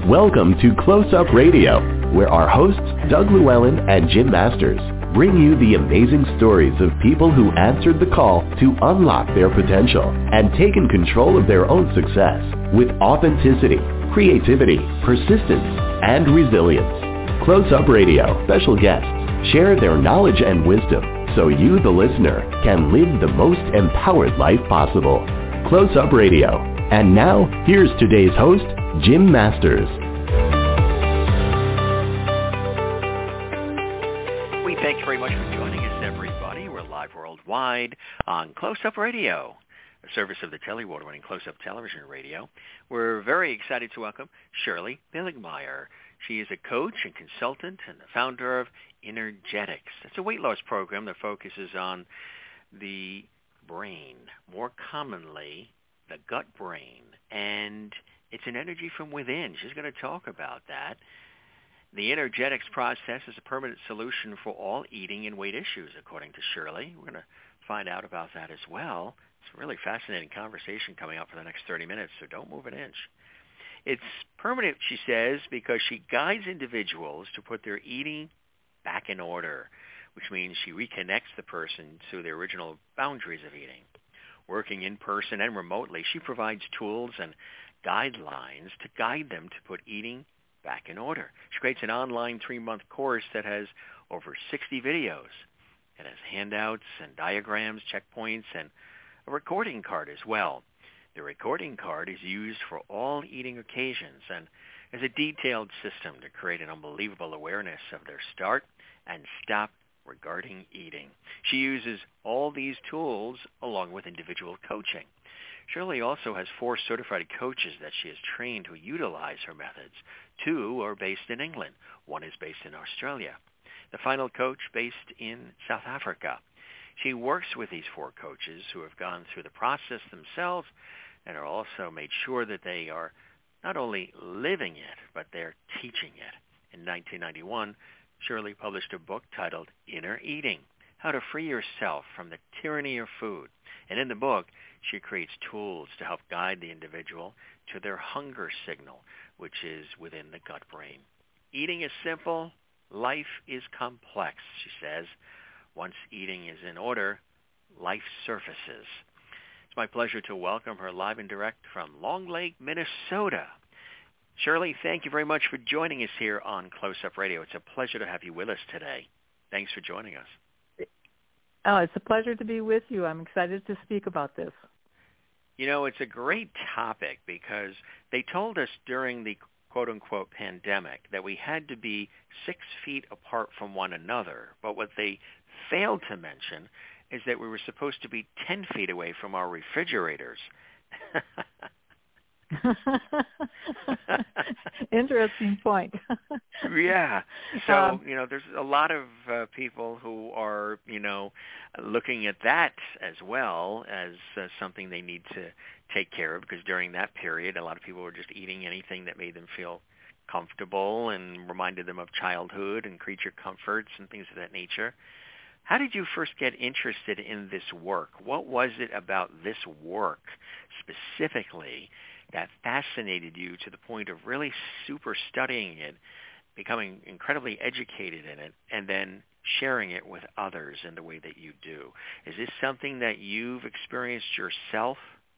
Welcome to Close Up Radio, where our hosts, Doug Llewellyn and Jim Masters, bring you the amazing stories of people who answered the call to unlock their potential and taken control of their own success with authenticity, creativity, persistence, and resilience. Close Up Radio special guests share their knowledge and wisdom so you, the listener, can live the most empowered life possible. Close Up Radio. And now, here's today's host, Jim Masters. We thank you very much for joining us, everybody. We're live worldwide on Close Up Radio, a service of the Telly Award-winning Close Up Television Radio. We're very excited to welcome Shirley Billigmeyer. She is a coach and consultant and the founder of Innergetics. It's a weight loss program that focuses on the brain, more commonly the gut brain, and it's an energy from within. She's going to talk about that. The Innergetics process is a permanent solution for all eating and weight issues, according to Shirley. We're going to find out about that as well. It's a really fascinating conversation coming up for the next 30 minutes, so don't move an inch. It's permanent, she says, because she guides individuals to put their eating back in order, which means she reconnects the person to the original boundaries of eating. Working in person and remotely, she provides tools and guidelines to guide them to put eating back in order. She creates an online 3-month course that has over 60 videos. It has handouts and diagrams, checkpoints, and a recording card as well. The recording card is used for all eating occasions and is a detailed system to create an unbelievable awareness of their start and stop regarding eating. She uses all these tools along with individual coaching. Shirley also has 4 certified coaches that she has trained to utilize her methods. 2 are based in England. 1 is based in Australia. The final coach based in South Africa. She works with these 4 coaches who have gone through the process themselves and are also made sure that they are not only living it, but they're teaching it. In 1991, Shirley published a book titled Inner Eating, How to Free Yourself from the Tyranny of Food. And in the book, she creates tools to help guide the individual to their hunger signal, which is within the gut brain. Eating is simple. Life is complex, she says. Once eating is in order, life surfaces. It's my pleasure to welcome her live and direct from Long Lake, Minnesota. Shirley, thank you very much for joining us here on Close Up Radio. It's a pleasure to have you with us today. Thanks for joining us. Oh, it's a pleasure to be with you. I'm excited to speak about this. You know, it's a great topic because they told us during the quote-unquote pandemic that we had to be 6 feet apart from one another. But what they failed to mention is that we were supposed to be 10 feet away from our refrigerators. Interesting point. Yeah. So, there's a lot of people who are, looking at that as well as something they need to take care of, because during that period, a lot of people were just eating anything that made them feel comfortable and reminded them of childhood and creature comforts and things of that nature. How did you first get interested in this work? What was it about this work specifically that fascinated you to the point of really super studying it, becoming incredibly educated in it, and then sharing it with others in the way that you do? Is this something that you've experienced yourself?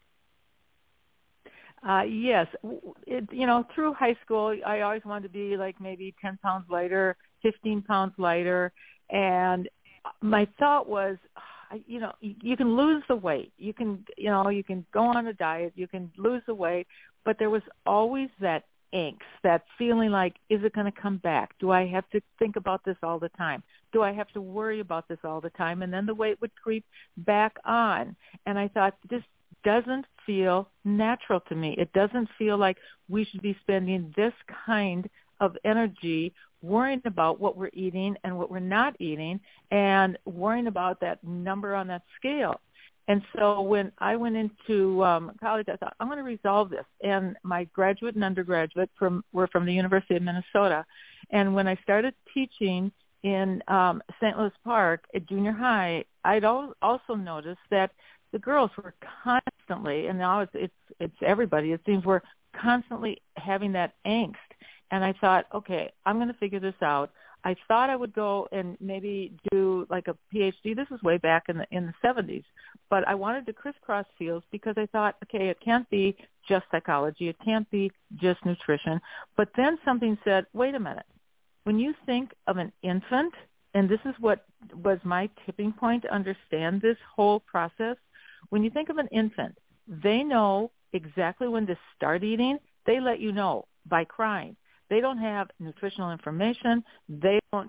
Yes. Through high school, I always wanted to be like maybe 10 pounds lighter, 15 pounds lighter, and my thought was, you can lose the weight. You can go on a diet. You can lose the weight. But there was always that angst, that feeling like, is it going to come back? Do I have to think about this all the time? Do I have to worry about this all the time? And then the weight would creep back on. And I thought, this doesn't feel natural to me. It doesn't feel like we should be spending this kind of energy worrying about what we're eating and what we're not eating and worrying about that number on that scale. And so when I went into college, I thought, I'm going to resolve this. And my graduate and undergraduate were from the University of Minnesota. And when I started teaching in St. Louis Park at junior high, I'd also noticed that the girls were constantly, and now it's everybody, it seems we're constantly having that angst. And I thought, okay, I'm going to figure this out. I thought I would go and maybe do like a PhD. This is way back in the 70s. But I wanted to crisscross fields because I thought, okay, it can't be just psychology. It can't be just nutrition. But then something said, wait a minute. When you think of an infant, and this is what was my tipping point to understand this whole process, when you think of an infant, they know exactly when to start eating. They let you know by crying. They don't have nutritional information. They don't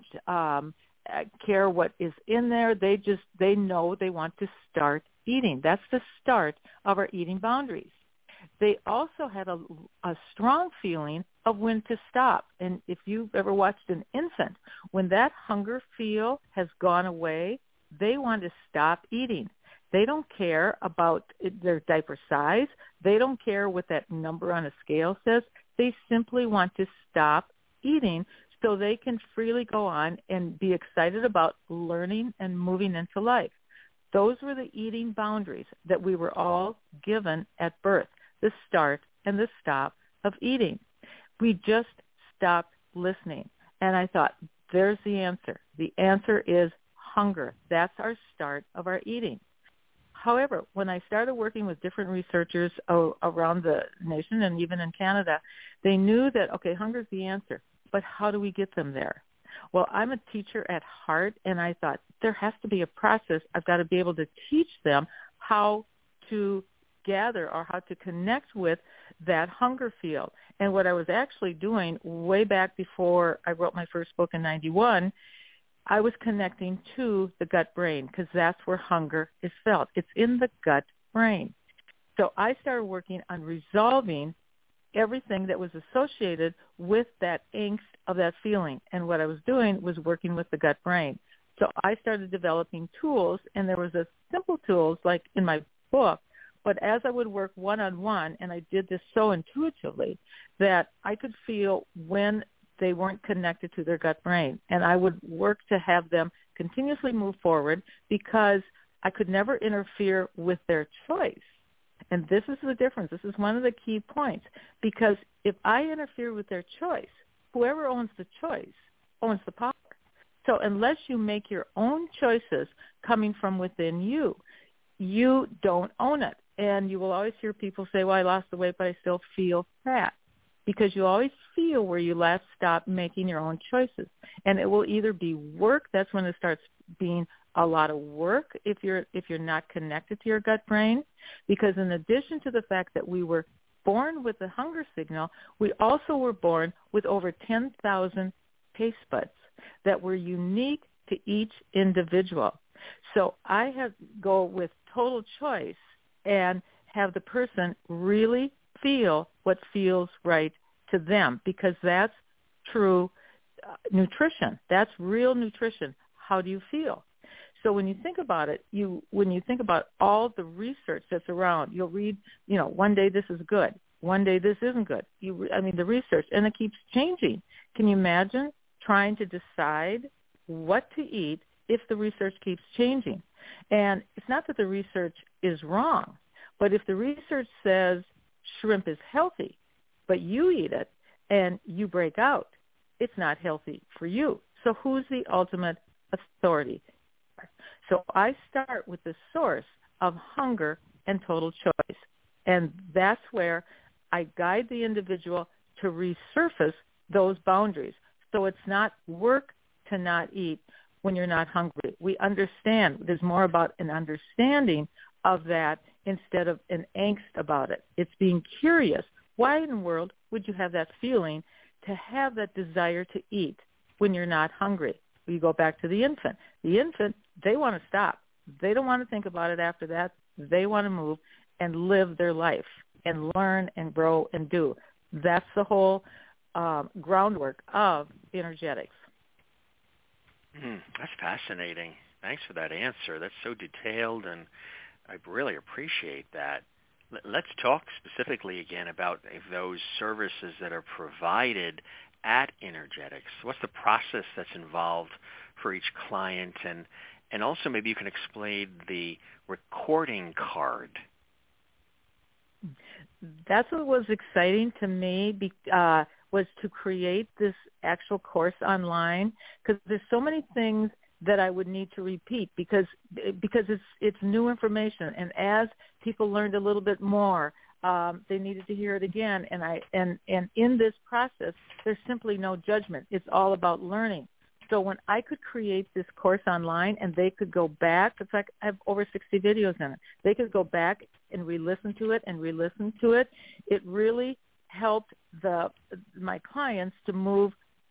care what is in there. They know they want to start eating. That's the start of our eating boundaries. They also have a strong feeling of when to stop. And if you've ever watched an infant, when that hunger feel has gone away, they want to stop eating. They don't care about their diaper size. They don't care what that number on a scale says. They simply want to stop eating so they can freely go on and be excited about learning and moving into life. Those were the eating boundaries that we were all given at birth, the start and the stop of eating. We just stopped listening. And I thought, there's the answer. The answer is hunger. That's our start of our eating. However, when I started working with different researchers around the nation and even in Canada, they knew that, okay, hunger's the answer, but how do we get them there? Well, I'm a teacher at heart, and I thought there has to be a process. I've got to be able to teach them how to gather or how to connect with that hunger feel. And what I was actually doing way back before I wrote my first book in 91, I was connecting to the gut brain because that's where hunger is felt. It's in the gut brain. So I started working on resolving everything that was associated with that angst of that feeling. And what I was doing was working with the gut brain. So I started developing tools, and there was a simple tools like in my book, but as I would work one-on-one, and I did this so intuitively that I could feel when they weren't connected to their gut brain. And I would work to have them continuously move forward because I could never interfere with their choice. And this is the difference. This is one of the key points. Because if I interfere with their choice, whoever owns the choice owns the power. So unless you make your own choices coming from within you, you don't own it. And you will always hear people say, well, I lost the weight, but I still feel fat. Because you always feel where you last stopped making your own choices. And it will either be work. That's when it starts being a lot of work if you're not connected to your gut brain. Because in addition to the fact that we were born with a hunger signal, we also were born with over 10,000 taste buds that were unique to each individual. So I have go with total choice and have the person really feel what feels right to them, because that's true nutrition. That's real nutrition. How do you feel? So when you think about it, when you think about all the research that's around, you'll read, one day this is good, one day this isn't good. The research, and it keeps changing. Can you imagine trying to decide what to eat if the research keeps changing? And it's not that the research is wrong, but if the research says shrimp is healthy, but you eat it and you break out, it's not healthy for you. So who's the ultimate authority? So I start with the source of hunger and total choice. And that's where I guide the individual to resurface those boundaries. So it's not work to not eat when you're not hungry. We understand. There's more about an understanding of that instead of an angst about it. It's being curious. Why in the world would you have that feeling to have that desire to eat when you're not hungry? You go back to the infant. The infant, they want to stop. They don't want to think about it after that. They want to move and live their life and learn and grow and do. That's the whole groundwork of energetics. That's fascinating. Thanks for that answer. That's so detailed, and I really appreciate that. Let's talk specifically again about those services that are provided at Energetics. What's the process that's involved for each client? And also maybe you can explain the recording card. That's what was exciting to me. was to create this actual course online, because there's so many things that I would need to repeat because it's new information, and as people learned a little bit more, they needed to hear it again. And in this process, there's simply no judgment. It's all about learning. So when I could create this course online and they could go back, in fact, I have over 60 videos in it. They could go back and re-listen to it and re-listen to it. It really helped my clients to move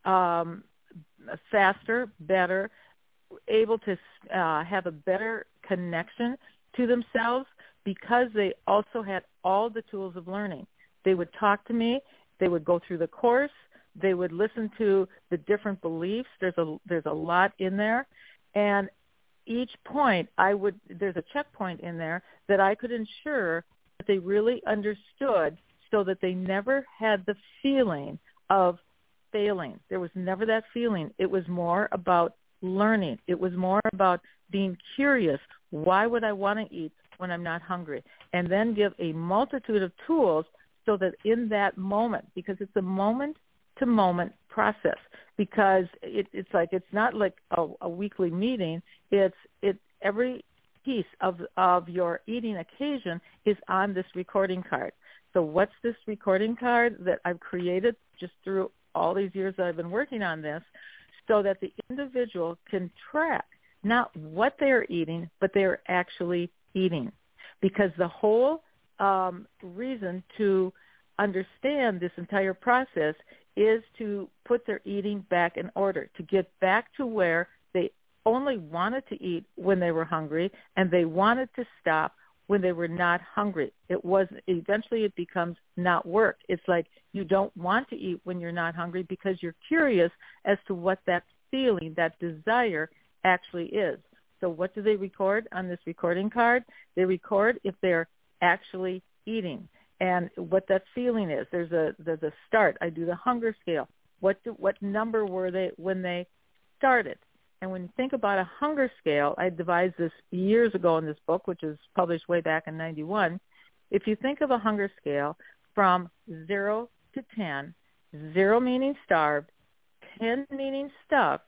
faster, better, able to have a better connection to themselves because they also had all the tools of learning. They would talk to me. They would go through the course. They would listen to the different beliefs. There's a lot in there. And each point, there's a checkpoint in there that I could ensure that they really understood so that they never had the feeling of failing. There was never that feeling. It was more about learning. It was more about being curious. Why would I want to eat when I'm not hungry? And then give a multitude of tools so that in that moment, because it's a moment-to-moment process, because it's not like a weekly meeting. It's every piece of your eating occasion is on this recording card. So what's this recording card that I've created just through all these years that I've been working on this, so that the individual can track not what they're eating, but they're actually eating. Because the whole reason to understand this entire process is to put their eating back in order, to get back to where they only wanted to eat when they were hungry and they wanted to stop when they were not hungry. Eventually it becomes not work. It's like you don't want to eat when you're not hungry because you're curious as to what that feeling, that desire actually is. So what do they record on this recording card? They record if they're actually eating and what that feeling is. There's a start. I do the hunger scale. What number were they when they started? And when you think about a hunger scale, I devised this years ago in this book, which was published way back in 91. If you think of a hunger scale from 0 to 10, 0 meaning starved, 10 meaning stuffed,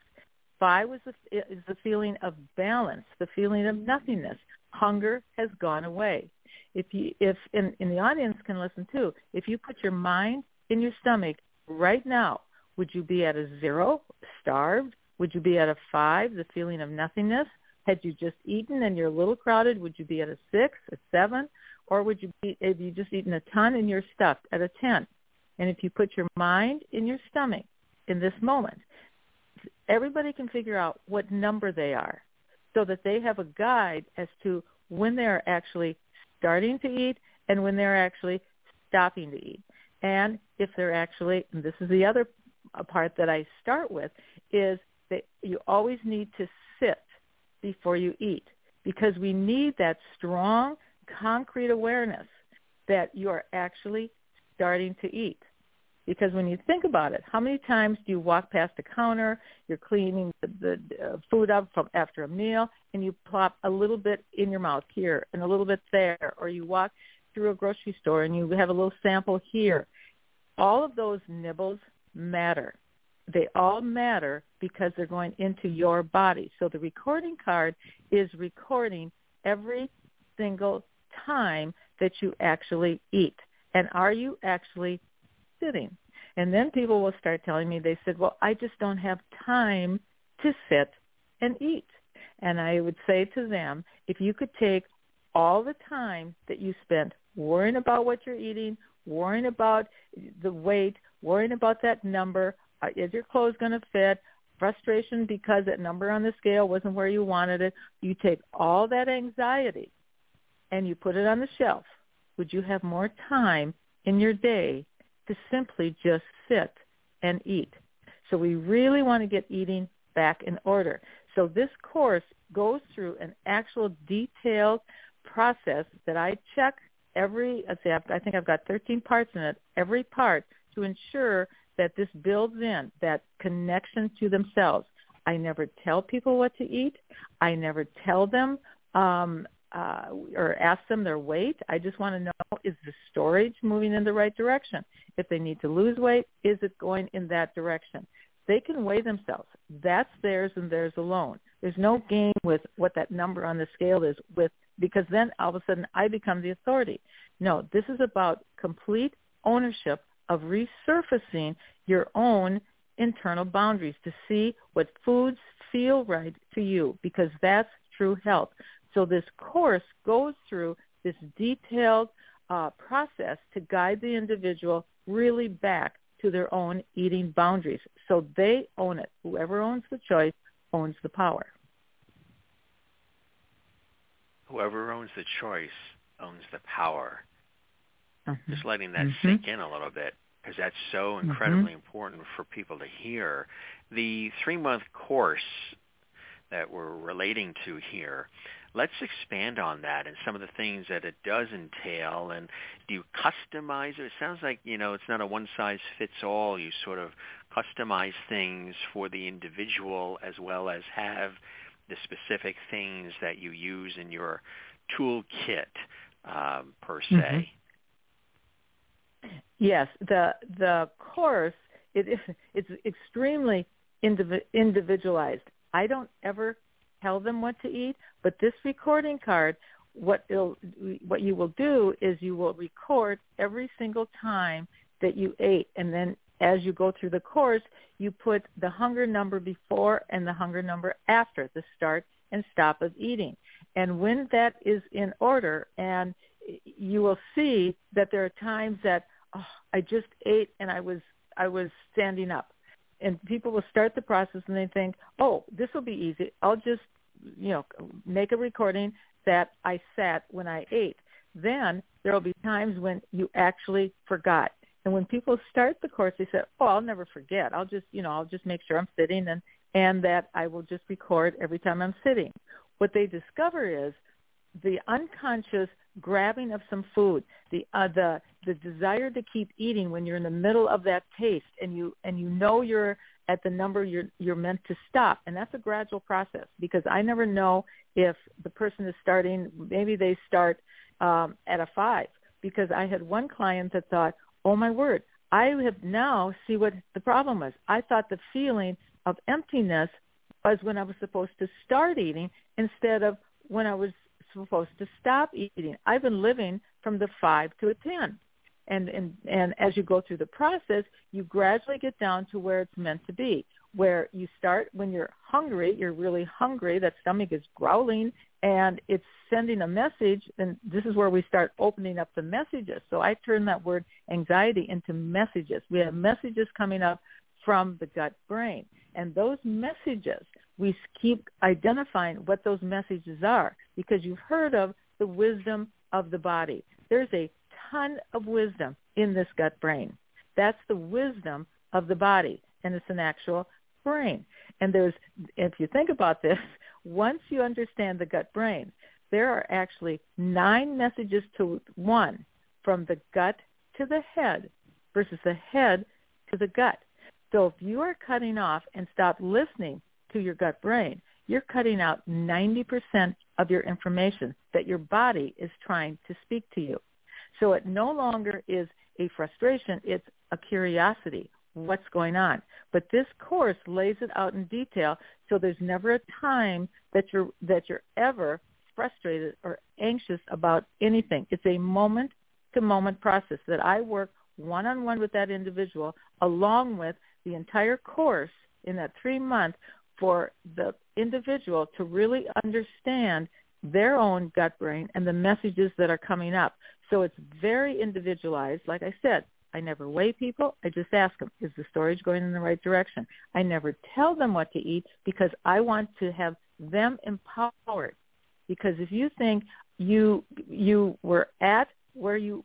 5 is the feeling of balance, the feeling of nothingness. Hunger has gone away. If in the audience can listen too, if you put your mind in your stomach right now, would you be at a 0, starved? Would you be at a 5, the feeling of nothingness? Had you just eaten and you're a little crowded, would you be at a 6, a 7? Or would you be, if you just eaten a ton and you're stuffed, at a 10? And if you put your mind in your stomach in this moment, everybody can figure out what number they are so that they have a guide as to when they're actually starting to eat and when they're actually stopping to eat. And if they're actually, and this is the other part that I start with, is that you always need to sit before you eat, because we need that strong, concrete awareness that you are actually starting to eat. Because when you think about it, how many times do you walk past a counter, you're cleaning the food up from after a meal, and you plop a little bit in your mouth here and a little bit there, or you walk through a grocery store and you have a little sample here. All of those nibbles matter. They all matter because they're going into your body. So the recording card is recording every single time that you actually eat. And are you actually sitting? And then people will start telling me, they said, well, I just don't have time to sit and eat. And I would say to them, if you could take all the time that you spent worrying about what you're eating, worrying about the weight, worrying about that number, is your clothes going to fit, frustration because that number on the scale wasn't where you wanted it, you take all that anxiety and you put it on the shelf. Would you have more time in your day to simply just sit and eat? So we really want to get eating back in order. So this course goes through an actual detailed process that I check I think I've got 13 parts in it, every part to ensure that this builds in that connection to themselves. I never tell people what to eat. I never tell them or ask them their weight. I just want to know, is the storage moving in the right direction? If they need to lose weight, is it going in that direction? They can weigh themselves. That's theirs and theirs alone. There's no game with what that number on the scale is because then all of a sudden I become the authority. No, this is about complete ownership of resurfacing your own internal boundaries to see what foods feel right to you, because that's true health. So this course goes through this detailed process to guide the individual really back to their own eating boundaries. So they own it. Whoever owns the choice owns the power. Whoever owns the choice owns the power. Mm-hmm. Just letting that sink in a little bit, because that's so incredibly important for people to hear. The 3-month course that we're relating to here, let's expand on that and some of the things that it does entail. And do you customize it? It sounds like, it's not a one-size-fits-all. You sort of customize things for the individual as well as have the specific things that you use in your toolkit, per se. Yes, the course, it's extremely individualized. I don't ever tell them what to eat, but this recording card, what you will do is you will record every single time that you ate, and then as you go through the course, you put the hunger number before and the hunger number after the start and stop of eating. And when that is in order, and you will see that there are times that I just ate and I was standing up. And people will start the process and they think, this will be easy. I'll just, make a recording that I sat when I ate. Then there will be times when you actually forgot. And when people start the course, they say, I'll never forget. I'll just make sure I'm sitting and that I will just record every time I'm sitting. What they discover is the unconscious grabbing of some food, the desire to keep eating when you're in the middle of that taste, and you know you're at the number you're meant to stop, and that's a gradual process, because I never know if the person is starting. Maybe they start at a 5, because I had one client that thought, oh my word, I have now see what the problem was. I thought the feeling of emptiness was when I was supposed to start eating instead of when I was supposed to stop eating. I've been living from the 5 to a 10. And as you go through the process, you gradually get down to where it's meant to be, where you start when you're hungry, you're really hungry, that stomach is growling, and it's sending a message, and this is where we start opening up the messages. So I turn that word anxiety into messages. We have messages coming up from the gut brain, and those messages, we keep identifying what those messages are, because you've heard of the wisdom of the body. There's a ton of wisdom in this gut brain. That's the wisdom of the body, and it's an actual brain. And if you think about this, once you understand the gut brain, there are actually 9 messages to 1 from the gut to the head versus the head to the gut. So if you are cutting off and stop listening to your gut brain, you're cutting out 90% of your information that your body is trying to speak to you. So it no longer is a frustration, it's a curiosity. What's going on? But this course lays it out in detail, so there's never a time that you're ever frustrated or anxious about anything. It's a moment-to-moment process that I work one-on-one with that individual, along with the entire course in that 3-month, for the individual to really understand their own gut brain and the messages that are coming up. So it's very individualized. Like I said, I never weigh people. I just ask them, is the storage going in the right direction? I never tell them what to eat, because I want to have them empowered. Because if you think you were at where you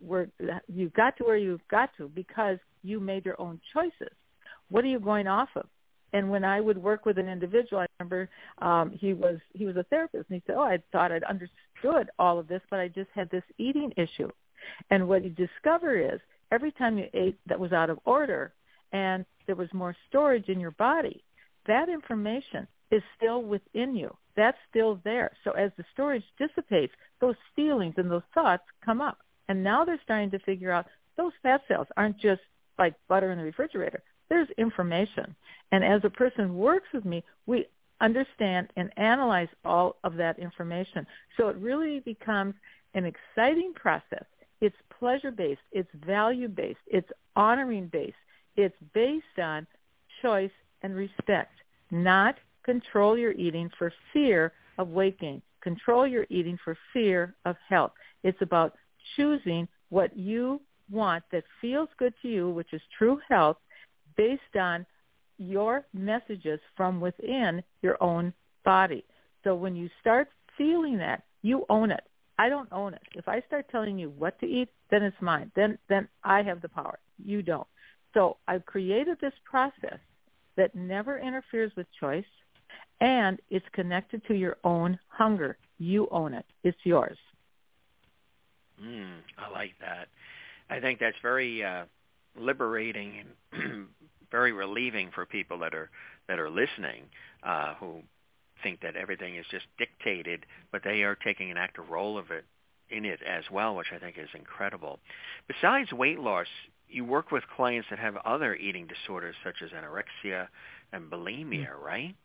got to where you got to because you made your own choices, what are you going off of? And when I would work with an individual, I remember he was a therapist, and he said, I thought I'd understood all of this, but I just had this eating issue. And what you discover is every time you ate that was out of order and there was more storage in your body, that information is still within you. That's still there. So as the storage dissipates, those feelings and those thoughts come up. And now they're starting to figure out those fat cells aren't just like butter in the refrigerator. There's information. And as a person works with me, we understand and analyze all of that information. So it really becomes an exciting process. It's pleasure-based. It's value-based. It's honoring-based. It's based on choice and respect, not control your eating for fear of weight gain. Control your eating for fear of health. It's about choosing what you want that feels good to you, which is true health, based on your messages from within your own body. So when you start feeling that, you own it. I don't own it. If I start telling you what to eat, then it's mine. Then I have the power. You don't. So I've created this process that never interferes with choice, and it's connected to your own hunger. You own it. It's yours. I like that. I think that's very liberating and very relieving for people that are listening, who think that everything is just dictated, but they are taking an active role in it as well, which I think is incredible. Besides weight loss, you work with clients that have other eating disorders such as anorexia and bulimia, right?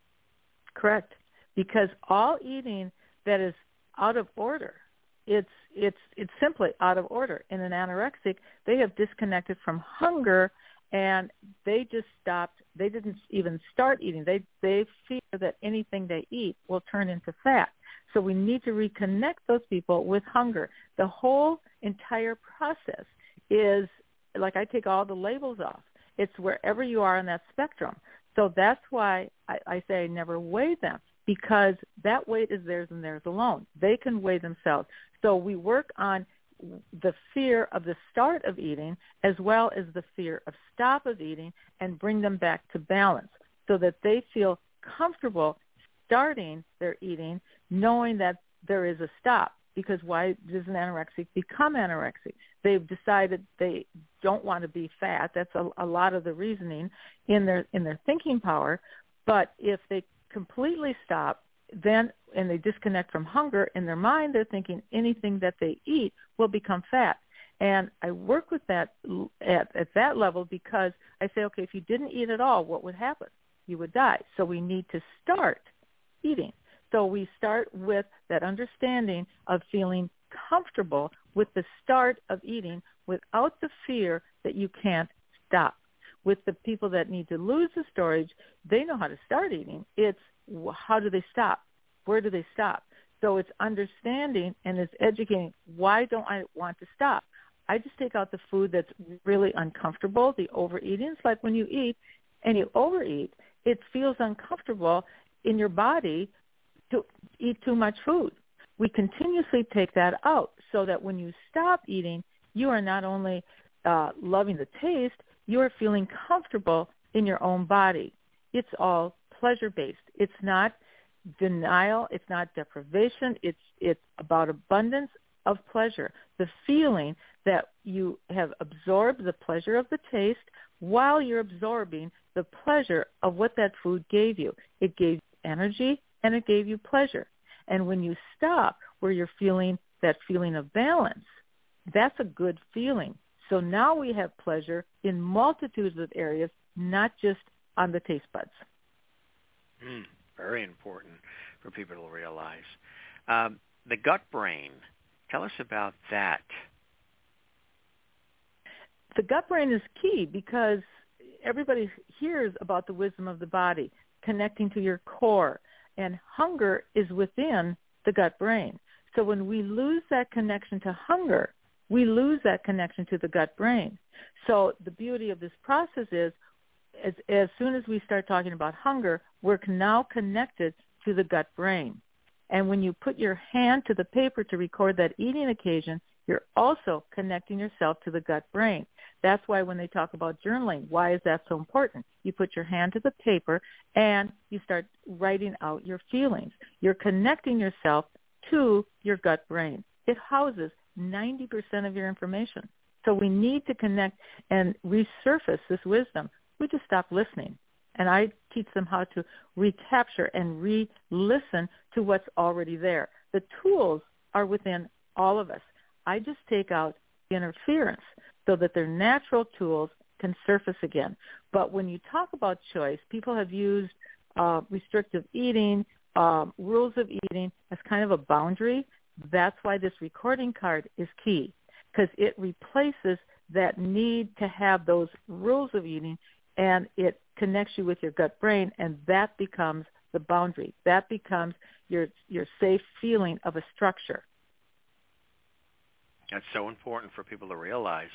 Correct. Because all eating that is out of order, it's simply out of order. In an anorexic, they have disconnected from hunger, and they just stopped. They didn't even start eating. They fear that anything they eat will turn into fat. So we need to reconnect those people with hunger. The whole entire process is, like, I take all the labels off. It's wherever you are on that spectrum. So that's why I say I never weigh them, because that weight is theirs and theirs alone. They can weigh themselves. So we work on the fear of the start of eating as well as the fear of stop of eating, and bring them back to balance so that they feel comfortable starting their eating, knowing that there is a stop. Because why does an anorexic become anorexic? They've decided they don't want to be fat. That's a lot of the reasoning in their thinking power. But if they completely stop, then, and they disconnect from hunger, in their mind they're thinking anything that they eat will become fat. And I work with that at that level, because I say, okay, if you didn't eat at all, what would happen? You would die. So we need to start eating. So we start with that understanding of feeling comfortable with the start of eating without the fear that you can't stop. With the people that need to lose the storage, they know how to start eating. It's how do they stop? Where do they stop? So it's understanding and it's educating. Why don't I want to stop? I just take out the food that's really uncomfortable, the overeating. It's like when you eat and you overeat, it feels uncomfortable in your body to eat too much food. We continuously take that out so that when you stop eating, you are not only loving the taste, you are feeling comfortable in your own body. It's all pleasure-based. It's not denial. It's not deprivation. It's about abundance of pleasure. The feeling that you have absorbed the pleasure of the taste while you're absorbing the pleasure of what that food gave you. It gave you energy and it gave you pleasure. And when you stop where you're feeling that feeling of balance, that's a good feeling. So now we have pleasure in multitudes of areas, not just on the taste buds. Very important for people to realize. The gut brain, tell us about that. The gut brain is key because everybody hears about the wisdom of the body, connecting to your core, and hunger is within the gut brain. So when we lose that connection to hunger, we lose that connection to the gut brain. So the beauty of this process is, as soon as we start talking about hunger, we're now connected to the gut brain. And when you put your hand to the paper to record that eating occasion, you're also connecting yourself to the gut brain. That's why when they talk about journaling, why is that so important? You put your hand to the paper and you start writing out your feelings. You're connecting yourself to your gut brain. It houses 90% of your information. So we need to connect and resurface this wisdom. We just stop listening. and I teach them how to recapture and re-listen to what's already there. The tools are within all of us. I just take out interference so that their natural tools can surface again. But when you talk about choice, people have used restrictive eating, rules of eating as kind of a boundary. That's why this recording card is key, because it replaces that need to have those rules of eating, and it connects you with your gut brain, and that becomes the boundary. That becomes your safe feeling of a structure. That's so important for people to realize.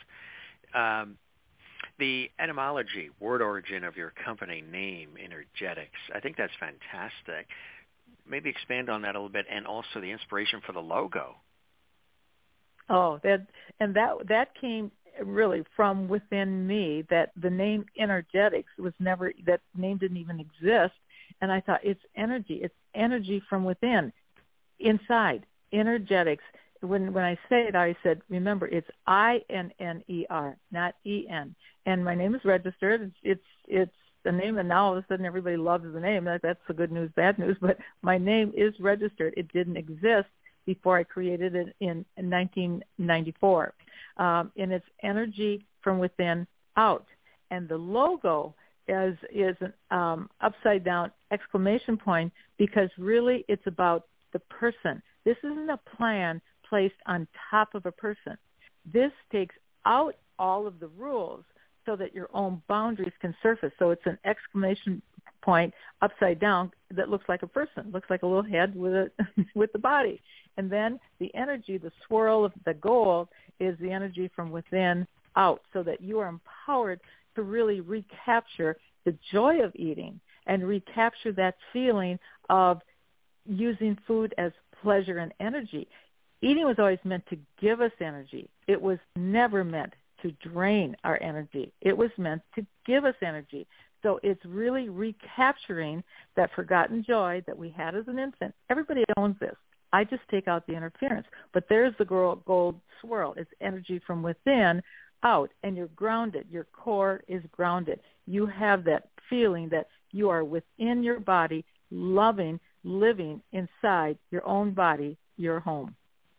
The etymology, word origin of your company name, Energetics, I think that's fantastic. Maybe expand on that a little bit, and also the inspiration for the logo. Oh, that came really from within me. That the name Energetics was never, that name didn't even exist, and I thought it's energy from within, inside, Energetics. When I say it, I said, remember, it's INNER, not EN. And my name is registered. It's the name, and now all of a sudden everybody loves the name. That's the good news, bad news. But my name is registered. It didn't exist before I created it in 1994. And it's energy from within out. And the logo is an upside down exclamation point, because really it's about the person. This isn't a plan placed on top of a person. This takes out all of the rules so that your own boundaries can surface. So it's an exclamation point upside down that looks like a person, looks like a little head with the body. And then the energy, the swirl of the goal, is the energy from within out, so that you are empowered to really recapture the joy of eating and recapture that feeling of using food as pleasure and energy. Eating was always meant to give us energy. It was never meant to drain our energy. It was meant to give us energy. So it's really recapturing that forgotten joy that we had as an infant. Everybody owns this. I just take out the interference. But there's the gold swirl. It's energy from within out, and you're grounded. Your core is grounded. You have that feeling that you are within your body, loving, living inside your own body, your home.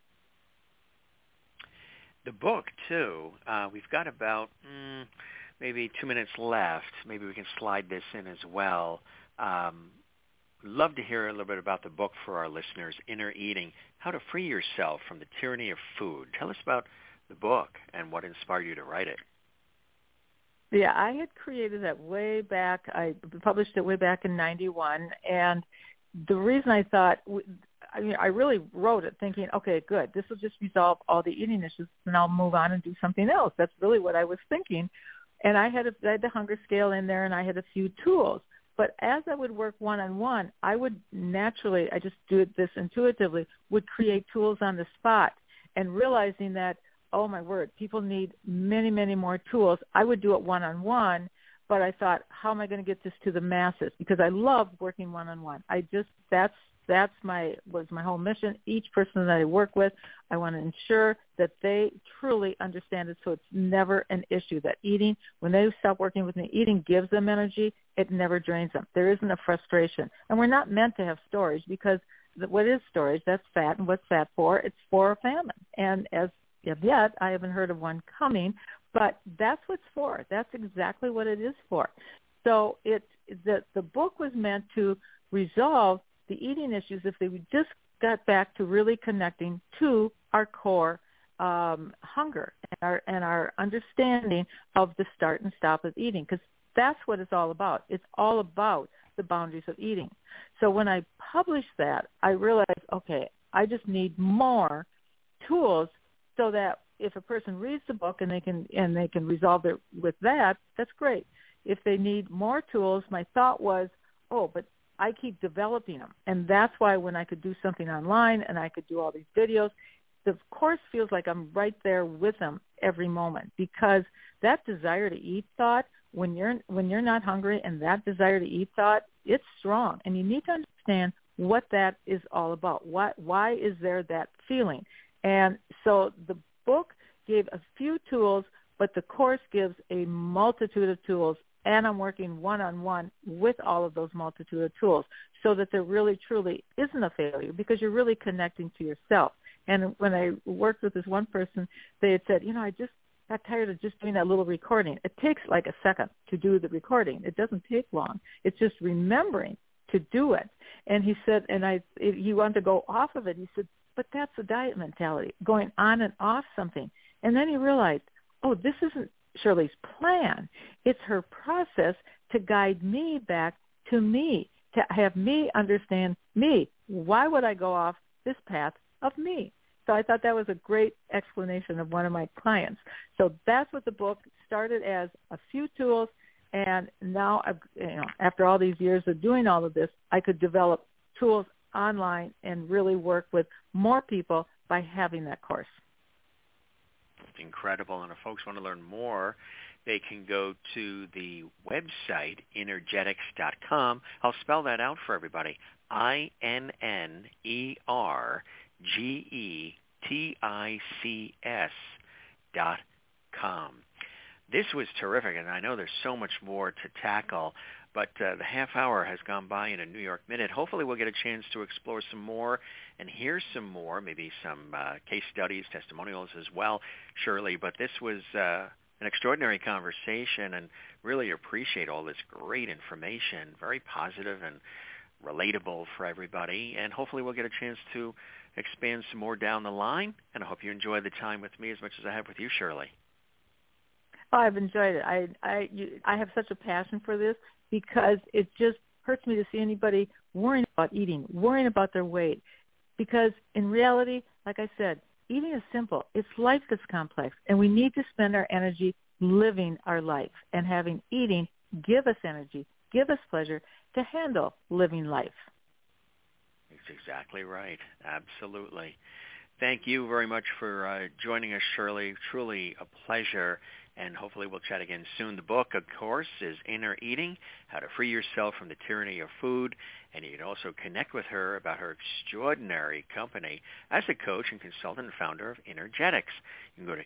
The book, too, we've got about maybe 2 minutes left. Maybe we can slide this in as well. Love to hear a little bit about the book for our listeners, Inner Eating, How to Free Yourself from the Tyranny of Food. Tell us about the book and what inspired you to write it. Yeah, I had created that way back. I published it way back in 91, and the reason I thought, I really wrote it thinking, okay, good, this will just resolve all the eating issues, and I'll move on and do something else. That's really what I was thinking. And I had the hunger scale in there, and I had a few tools. But as I would work one-on-one, I would naturally, I just do this intuitively, would create tools on the spot, and realizing that, oh, my word, people need many, many more tools. I would do it one-on-one, but I thought, how am I going to get this to the masses? Because I love working one-on-one. That's my whole mission. Each person that I work with, I want to ensure that they truly understand it, so it's never an issue. That eating, when they stop working with me, eating gives them energy. It never drains them. There isn't a frustration. And we're not meant to have storage, because what is storage? That's fat, and what's fat for? It's for a famine. And as of yet, I haven't heard of one coming, but that's what it's for. That's exactly what it is for. So the book was meant to resolve the eating issues if they just got back to really connecting to our core hunger and our understanding of the start and stop of eating, because that's what it's all about. It's all about the boundaries of eating. So when I published that, I realized, okay, I just need more tools so that if a person reads the book and they can resolve it with that, that's great. If they need more tools, my thought was, oh, but I keep developing them. And that's why when I could do something online and I could do all these videos, the course feels like I'm right there with them every moment, because that desire to eat thought, when you're not hungry, and that desire to eat thought, it's strong. And you need to understand what that is all about. Why is there that feeling? And so the book gave a few tools, but the course gives a multitude of tools and I'm working one-on-one with all of those multitude of tools so that there really, truly isn't a failure because you're really connecting to yourself. And when I worked with this one person, they had said, I just got tired of just doing that little recording. It takes like a second to do the recording. It doesn't take long. It's just remembering to do it. And he said, he wanted to go off of it. He said, but that's a diet mentality, going on and off something. And then he realized, oh, this isn't Shirley's plan. It's her process to guide me back to me, to have me understand me. Why would I go off this path of me? So I thought that was a great explanation of one of my clients. So that's what the book started as, a few tools, and now, after all these years of doing all of this, I could develop tools online and really work with more people by having that course. Incredible. And if folks want to learn more, they can go to the website, Innergetics.com. I'll spell that out for everybody. INNERGETICS.com. This was terrific, and I know there's so much more to tackle, but the half hour has gone by in a New York minute. Hopefully we'll get a chance to explore some more and hear some more, maybe some case studies, testimonials as well, Shirley. But this was an extraordinary conversation, and really appreciate all this great information, very positive and relatable for everybody. And hopefully we'll get a chance to expand some more down the line, and I hope you enjoy the time with me as much as I have with you, Shirley. Oh, I've enjoyed it. I have such a passion for this because it just hurts me to see anybody worrying about eating, worrying about their weight. Because in reality, like I said, eating is simple. It's life that's complex, and we need to spend our energy living our life and having eating give us energy, give us pleasure to handle living life. That's exactly right. Absolutely. Thank you very much for joining us, Shirley. Truly a pleasure. And hopefully we'll chat again soon. The book, of course, is Inner Eating, How to Free Yourself from the Tyranny of Food. And you can also connect with her about her extraordinary company as a coach and consultant and founder of Innergetics. You can go to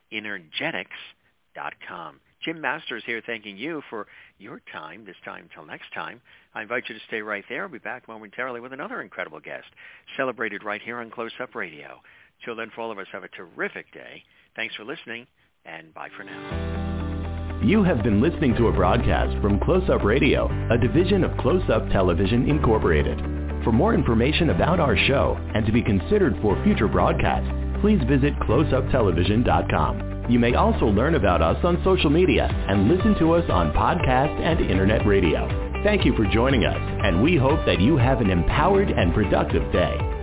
Innergetics.com. Jim Masters here thanking you for your time, this time until next time. I invite you to stay right there. I'll be back momentarily with another incredible guest, celebrated right here on Close Up Radio. Till then, for all of us, have a terrific day. Thanks for listening, and bye for now. You have been listening to a broadcast from Close Up Radio, a division of Close Up Television Incorporated. For more information about our show and to be considered for future broadcasts, please visit closeuptelevision.com. You may also learn about us on social media and listen to us on podcast and internet radio. Thank you for joining us, and we hope that you have an empowered and productive day.